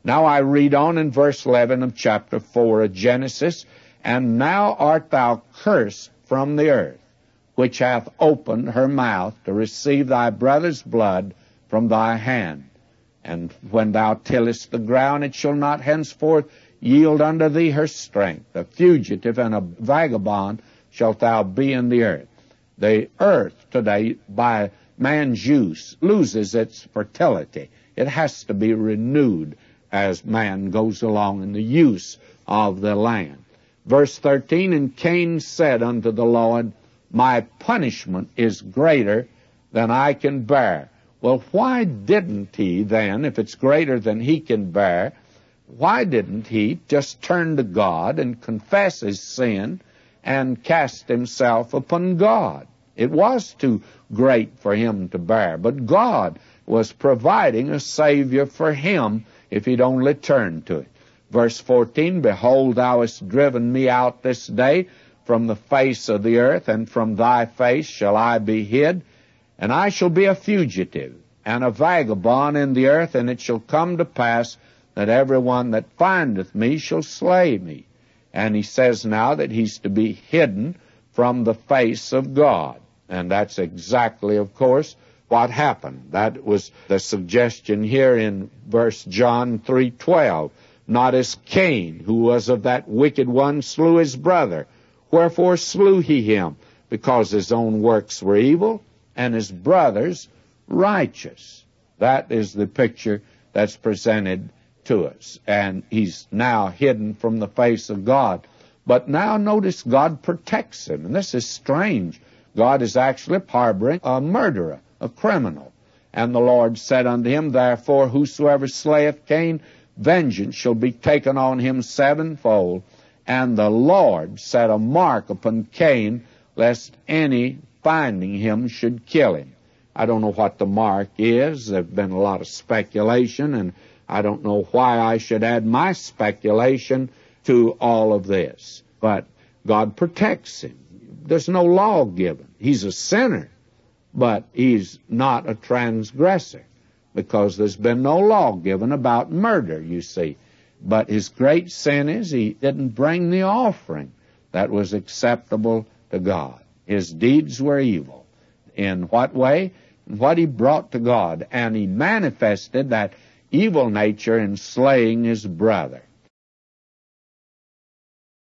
Now I read on in verse 11 of chapter 4 of Genesis, "And now art thou cursed from the earth, which hath opened her mouth to receive thy brother's blood from thy hand. And when thou tillest the ground, it shall not henceforth yield unto thee her strength. A fugitive and a vagabond shalt thou be in the earth." The earth today, by man's use, loses its fertility. It has to be renewed as man goes along in the use of the land. Verse 13, "And Cain said unto the Lord, My punishment is greater than I can bear." Well, why didn't he then, if it's greater than he can bear, why didn't he just turn to God and confess his sin and cast himself upon God? It was too great for him to bear, but God was providing a Savior for him if he'd only turn to it. Verse 14, "Behold, thou hast driven me out this day from the face of the earth, and from thy face shall I be hid. And I shall be a fugitive and a vagabond in the earth, and it shall come to pass that every one that findeth me shall slay me." And he says now that he's to be hidden from the face of God. And that's exactly, of course, what happened. That was the suggestion here in verse John 3:12. "Not as Cain, who was of that wicked one, slew his brother. Wherefore slew he him? Because his own works were evil, and his brother's righteous." That is the picture that's presented to us. And he's now hidden from the face of God. But now notice God protects him. And this is strange. God is actually harboring a murderer, a criminal. "And the Lord said unto him, Therefore whosoever slayeth Cain, vengeance shall be taken on him sevenfold. And the Lord set a mark upon Cain, lest any finding him should kill him." I don't know what the mark is. There have been a lot of speculation, and I don't know why I should add my speculation to all of this. But God protects him. There's no law given. He's a sinner, but he's not a transgressor, because there's been no law given about murder, you see. But his great sin is he didn't bring the offering that was acceptable to God. His deeds were evil. In what way? What he brought to God. And he manifested that evil nature in slaying his brother.